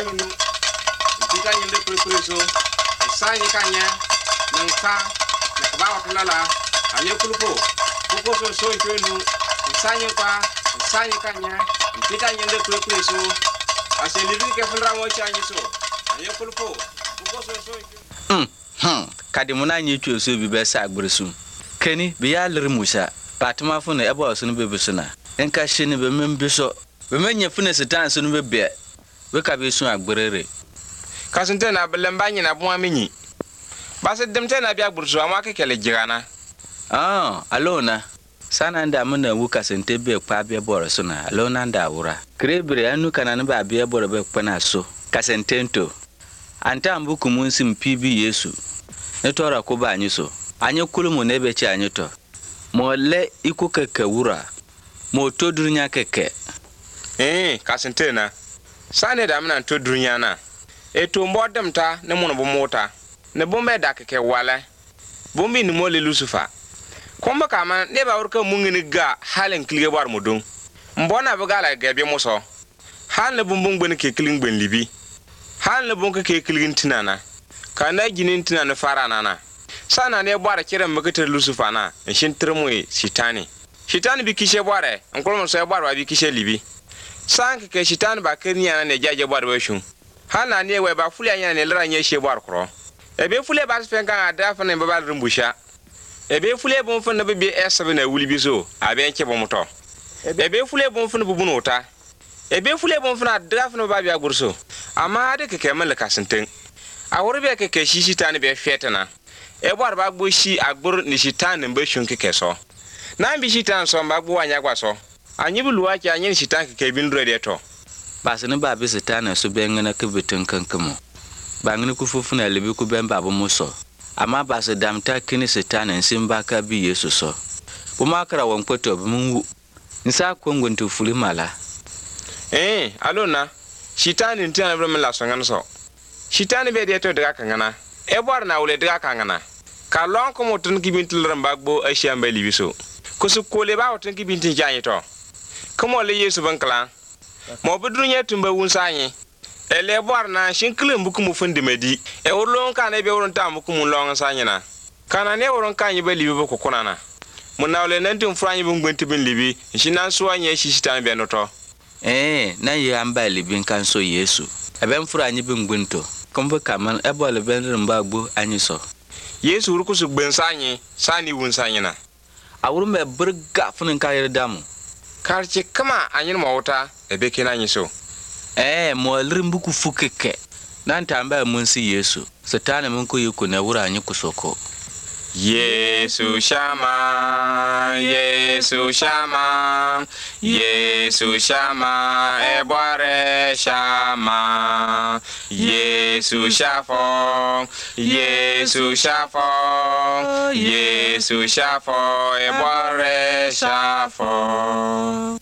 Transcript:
sanyi nu tika nyinde kureso sanyi kanya nanka na kubawa kulala anye kulupo kuko so chonu sanyi kwa sanyi kanya tika nyinde kureso aselibi ke fulra mo chanyi so anye kulupo kuko so kadimuna nyi twoso bi besa agbrisu keni bi ya lir musa patma fu na ebo so no bebusuna enka shini be membiso be menye fu na sitan so no bebe we ka be su agbrere kasinte na belemba nyi na bwa menyi base demte na bi agbrisu ama kekele jirana alona sana nda muna wu kasinte be kwa be boro so na alona nda wura krebre anu kana ne ba be boro be kwana so kasentento anta ambuku munsim pibi yesu netora ko ba anyi so anye kulumu na ebe chi anyi to mo le iku keke wura mo todurunya keke kasinte na sane da mna todurunya na eto mbodem ta ne mo no mota ne bombe da keke wala bombi ni mo le lusufa komba kama ne ba urka mungini ga halen klige bar mudun mbona bugala gabe muso hal ne bumbung ben ke kling ben libi hal ne bunka ke kling tinana kana ginin tinana fara nana sana ne bwara kiran magatar lusufa na shin turmoye shitani bi kishe bwara an kulmun sai bwara bi kishe libi san ke shitani ba kirniya ne jaje bwara ba shun hana ne wai ba fuliya yana ne laranye she bwara kro ebe fule ba sfen kan adafa ne ba rumbusha ebe fule bon fun na be S7 na wuli biso abe nke bo moto ebe fule bon fun bu bunota ebe fule bon fun adafa ne ba bi agurso amma da keke malaka sintin a wurbe keke shitani be fetana ebo ba gbo shi agbur ni shitan mbe shun keke so na mbi shitan so mba gbo anya gwa so anyi bulu wa ki anyi shitan keke bin rede to basene ba bi shitan so bengana ke bitun kankamo bangni ku fufu na lebi ku bemba bo muso ama base damta kini shitan nsimba ka bi yesu so bu makara won kwoto bu mun nsa kongonto fuli mala alona shitan ntina bro mla so ngana so shitan be de to daga kangana ebor na wule daga kangana ka lon ko mutun kibintil rambagbo ashiamba libiso kusu kole ba wutun kibintin janye to komo le yesu bankala mo budrunya tumba wunsanyi ele bor na shinklim buku mu fundi medi e wurlon ka na be wurun ta muku mun lon sanyi na kana ne wurun kan yi ba libi ba kokona na mun na wule nan tin franyi bun gbanti bin libi shi nan suwanye shi shitan be no to na yi amba libin kan so yesu eben franyi bin gbanto kombe kaman ebole ben rambagbo anyi so yesu rukusu gbensanyi sani wunsanyi na awuru me burga funin kayir damu karchi kama anyin mawuta ebe kina anyi so mo limbuku fukeke nan tamba munsi yesu satana mun ko yiku na wura anyi kusoko Yesu shama ebore shama Yesu shafo ebore shafo